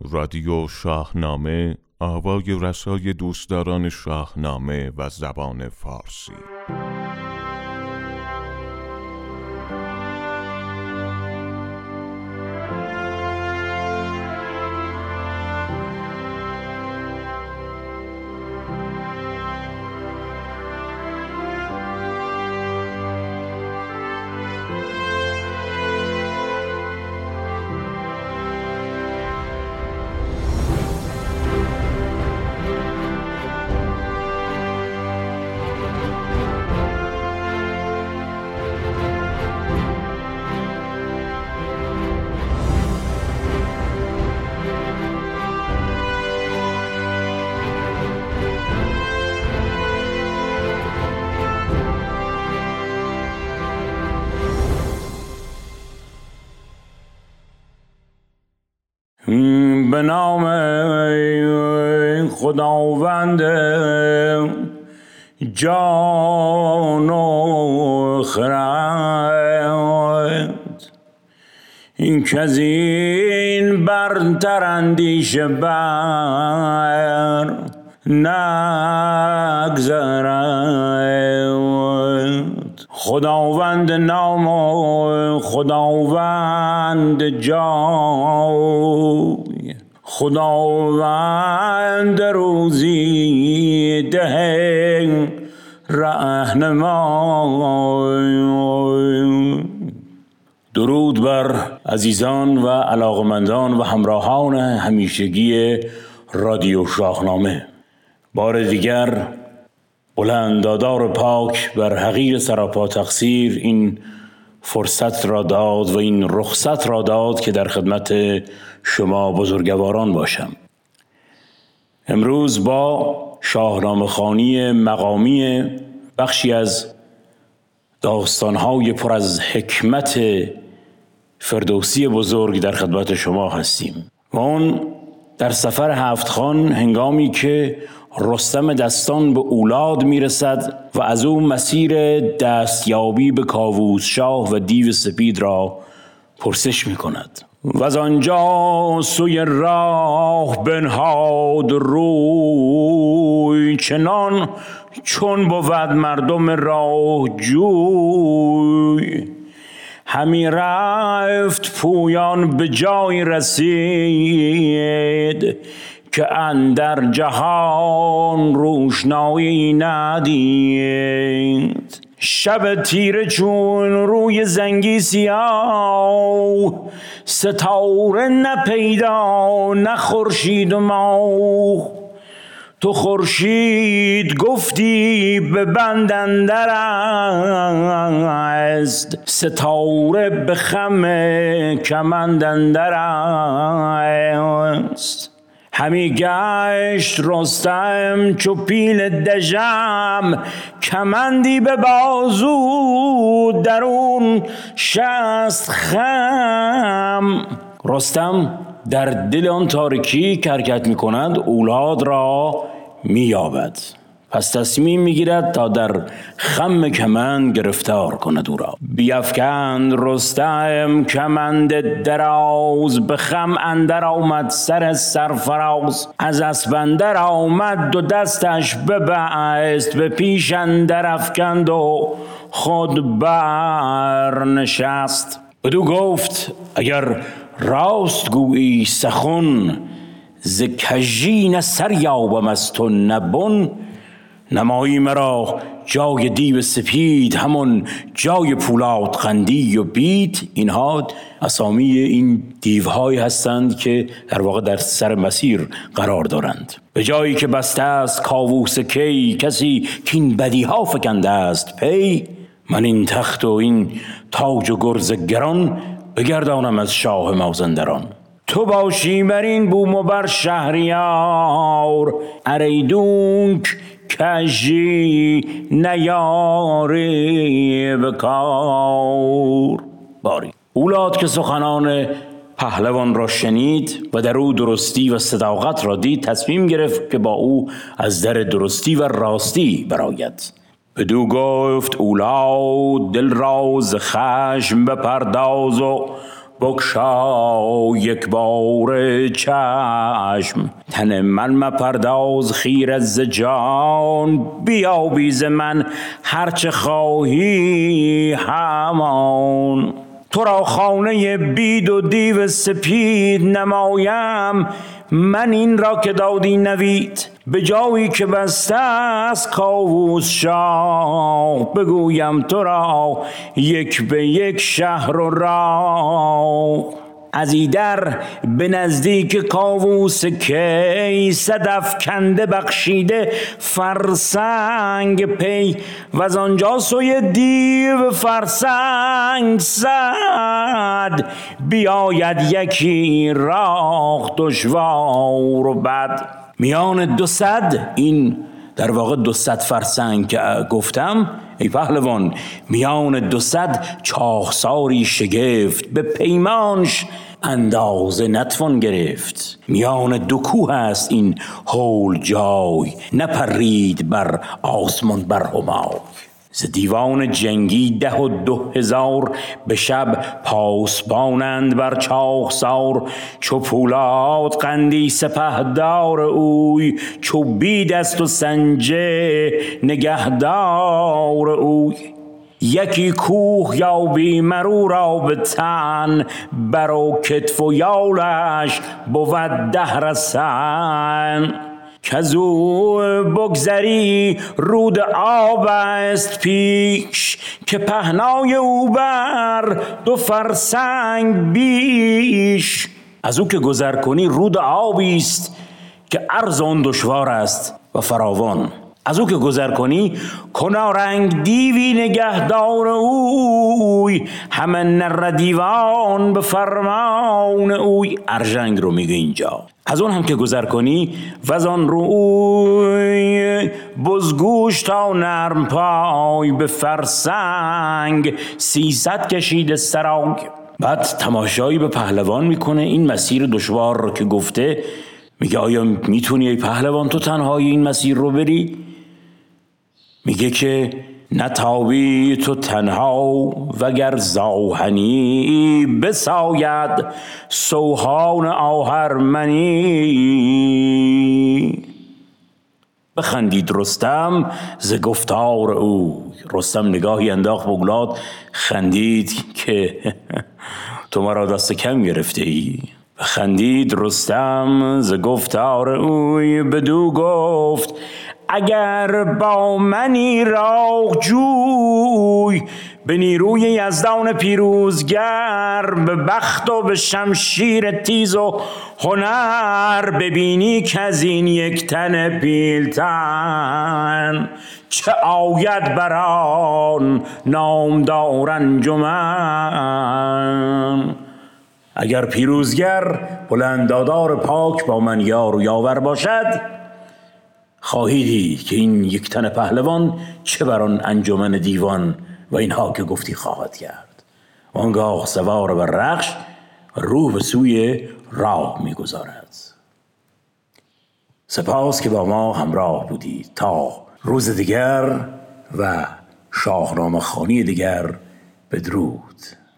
رادیو شاهنامه، آوای رسای دوستداران شاهنامه و زبان فارسی. به نام خداوند جان و خرد، این که از این برتر اندیشه بر نگذرد. خداوند نام و خداوند جای، خداوند روزی ده رهنمای. درود بر عزیزان و علاقمندان و همراهان همیشگی رادیو شاهنامه. بار دیگر بلندادار پاک بر حقیر سراپا تقصیر این فرصت را داد و این رخصت را داد که در خدمت شما بزرگواران باشم. امروز با شاهنامه خوانی مقامی بخشی از داستان‌های پر از حکمت فردوسی بزرگ در خدمت شما هستیم. و اون در سفر هفتخوان، هنگامی که رستم دستان به اولاد میرسد و از او مسیر دستیابی به کاووس شاه و دیو سپید را پرسش میکند. و از آنجا سوی راه بنهاد روی، چنان چون بود مردم راه جوی. همی رفت پویان به جای رسید، که اندر جهان روشنایی ندید. شب تیره چون روی زنگی سیاه، ستاره نه پیدا نه خورشید و ماه. تو خورشید گفتی به بند اندر است، ستاره به خم کمند اندر است. همی گشت رستم چو پیل دژم، کمندی به بازو درون 60 خم. رستم در دل آن تاریکی که حرکت می کند اولاد را می یابد، پس تصمیم می گیرد تا در خم کمند گرفتار کند او را. بیفکند رستم کمند دراز، به خم اندر آمد سر سرفراز. از اسپ اندر آمد و دستش ببست، به پیش اندر افکند و خود برنشست. بدو گفت اگر راست گویی سخن، ز کژی نه سر یابم از تو نه بن. نمایی مرا جای دیو سپید، همون جای پولاد قندی و بید. اینها اسامی این دیوهایی هستند که در واقع در سر مسیر قرار دارند. به جایی که بسته است کاووس کی، کسی که این بدیها فکنده است پی. من این تخت و این تاج و گرز گران، بگردانم از شاه مازندران. تو باشی بر این بوم و بر شهریار، اریدونک کژی نیاری بکار. باری اولاد که سخنان پهلوان را شنید و در او درستی و صداقت را دید، تصمیم گرفت که با او از در درستی و راستی برآید. بدو گفت اولاد دل را ز خشم بپرداز و بگشا یک بار چشم. تن من مپرداز خیره ز جان، بیابی ز من هرچه خواهی همان. تو را خانه بید و دیو سپید نمایم، من این را که دادی نوید. به جایی که بسته است کاووس شاه، بگویم تو را یک به یک شهر و راه. از ایدر به نزدیک کاووس کی، صدف کنده بخشیده فرسنگ پی. و از آنجا سوی دیو فرسنگ صد، بیاید یکی راه دشوار و بد. میان 200، این در واقع 200 فرسنگ که گفتم ای پهلوان، میان 200 چاهساری شگفت، به پیمانش اندازه نتوان گرفت. میان 2 کوه است این هول جای، نپرید بر آسمان بر همای. ز دیوان جنگی 10,000 به شب پاسبانند بر چاهسار. چو پولاد قندی سپهدار اوی، چو بید است و سنجه نگهدار اوی. یکی کوه یابی مرو را به تن، بر و کتف و یالش بود 10 رسن. کزو بگذری رود آب است پیش، که پهنای او بر 2 فرسنگ بیش. از او که گذر کنی رود آبی است که عرض آن دشوار است و فراوان. از او که گذر کنی کنارنگ دیوی نگهدار اوی، همه نره دیوان به فرمان اوی. ارژنگ رو میگه اینجا. از اون هم که گذر کنی و آن روی، بزگوش تا نرم پای به فرسنگ 300 کشیده سرانگ. بعد تماشایی به پهلوان میکنه این مسیر دشوار رو که گفته. میگه آیا میتونی ای پهلوان تو تنهای این مسیر رو بری؟ میگه که نتابی تو تنها، وگر زاهنی بساید سوهان آهرمنی. بخندید رستم ز گفتار او. رستم نگاهی انداخت بگلاد، خندید که تو مرا دست کم گرفته ای. بخندید رستم ز گفتار اوی، بدو گفت اگر با منی راه جوی. به نیروی یزدان پیروزگر، به بخت و به شمشیر تیز و هنر، ببینی که از این یک تن پیلتن، چه آید بران نامدار انجمن. اگر پیروزگر بلندادار پاک با من یار و یاور باشد، خواهی دید که این یک تن پهلوان چه بر آن انجمن دیوان و اینها که گفتی خواهد کرد. آنگاه سوار بر رخش روح به سوی راه می‌گذارد. سپاس که با ما همراه بودید. تا روز دیگر و شاهنامه خوانی دیگر، بدرود.